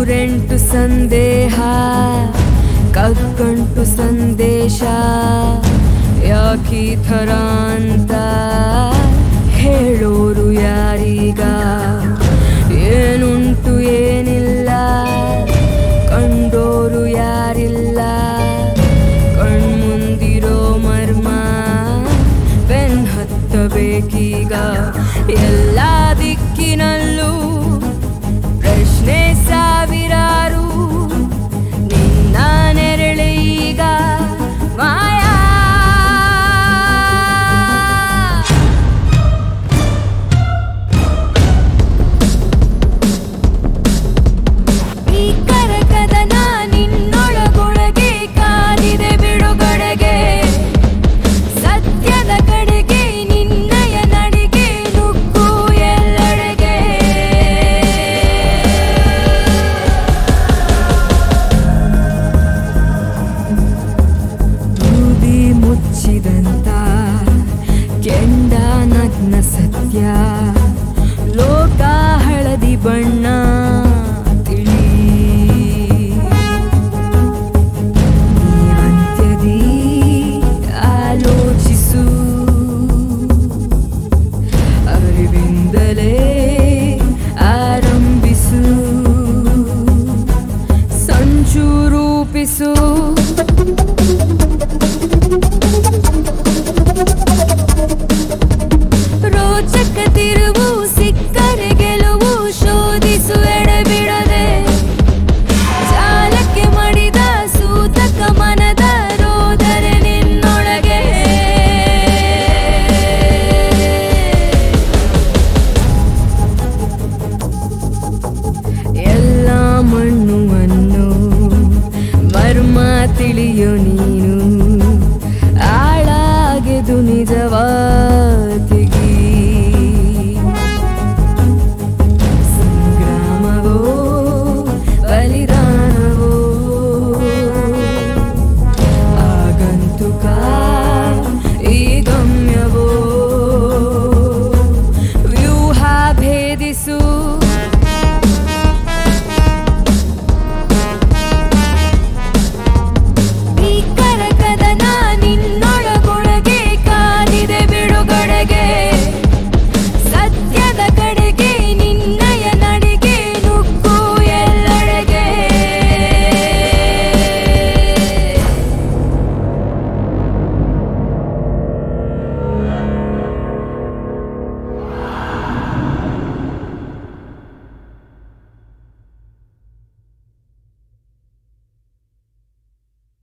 ನೂರೆಂಟು ಸಂದೇಹ ಕಗ್ಗಂಟು ಸಂದೇಶ ಯಾಕೀ ಥರ ಅಂತ ಹೇಳೋರು ಯಾರೀಗ ಏನುಂಟು ಏನಿಲ್ಲ ಕಂಡೋರು ಯಾರಿಲ್ಲ ಕಣ್ಮುಂದಿರೋ ಮರ್ಮ ಬೆನ್ ಹತ್ತಬೇಕೀಗ ಎಲ್ಲ ದಿಕ್ಕಿನಲ್ಲೂ ಪ್ರಶ್ನೆ ಸಾವಿರಾರು ನಿನ್ನ ನೆರಳೆ ಈಗ ಮಾಯಾ ಈ ಕರಕದನ ನಿನ್ನೊಳಗೊಳಗೆ ಕಾದಿದೆ ಬಿಡುಗಡೆಗೆ ಸತ್ಯದ ಕಡೆಗೆ ನಿನ್ನಯ ನಡಿಗೆ ನುಗ್ಗು ಎಲ್ಲೆಡೆಗೆ ಬೂದಿ ಮುಚ್ಚಿದಂತ ಕೆಂಡ ನಗ್ನ ಸತ್ಯ ಲೋಕ ಹಳದಿ ಬಣ್ಣ ತಿಳಿ ಅಂತ್ಯದಿ ಆಲೋಚಿಸು ಅರಿವಿಂದಲೇ ಆರಂಭಿಸು ಸಂಚು ರೂಪಿಸು